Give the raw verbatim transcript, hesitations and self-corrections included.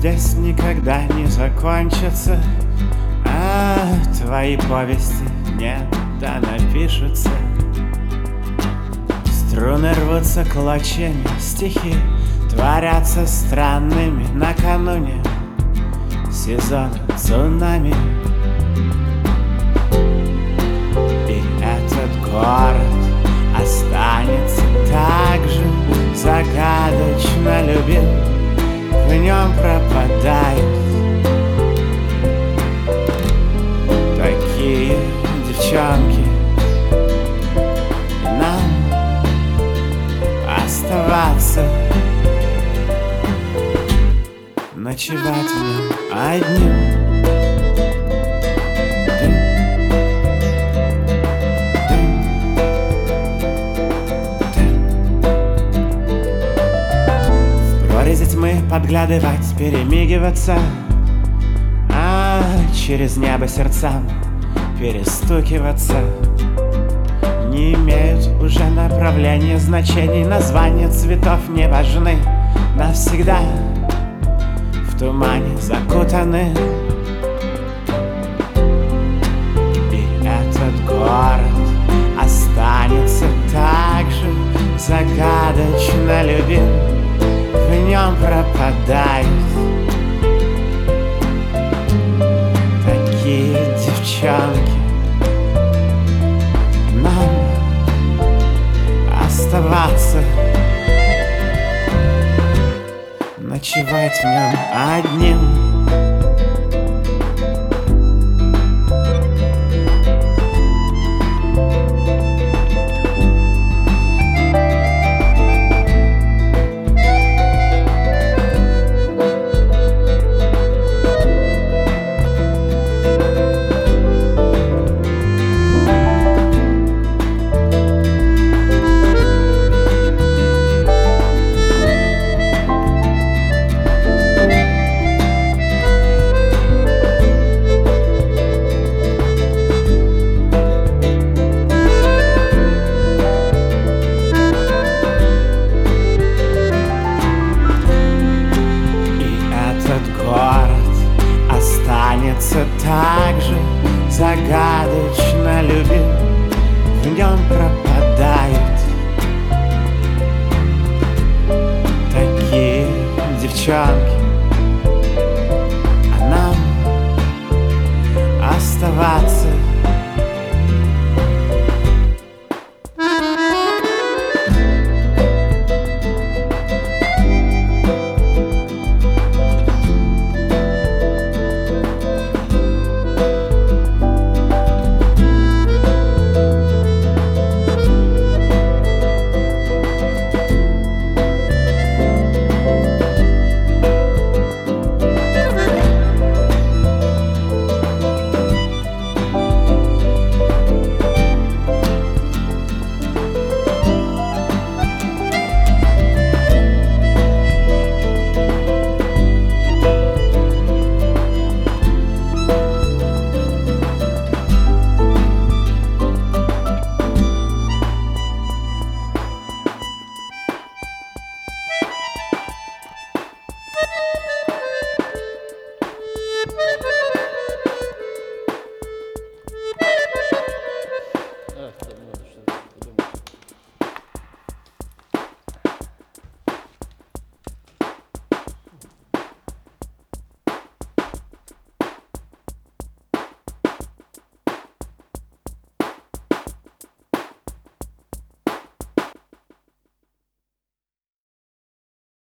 здесь никогда не закончится, а твои повести не да напишутся. Струны рвутся клочьями, стихи творятся странными накануне сезона цунами. И этот город останется так же загадочно любим, в нем пропадают такие девчонки. И нам оставаться, ночевать в нем одним. Мы подглядывать, перемигиваться, а через небо сердцам перестукиваться. Не имеют уже направления, значений, названия цветов не важны. Навсегда в тумане закутаны. И этот город останется так же загадочно любим, в нем пропадают такие девчонки. Нам оставаться, ночевать в нем одним. Так же загадочно любим, в нем пропадают такие девчонки.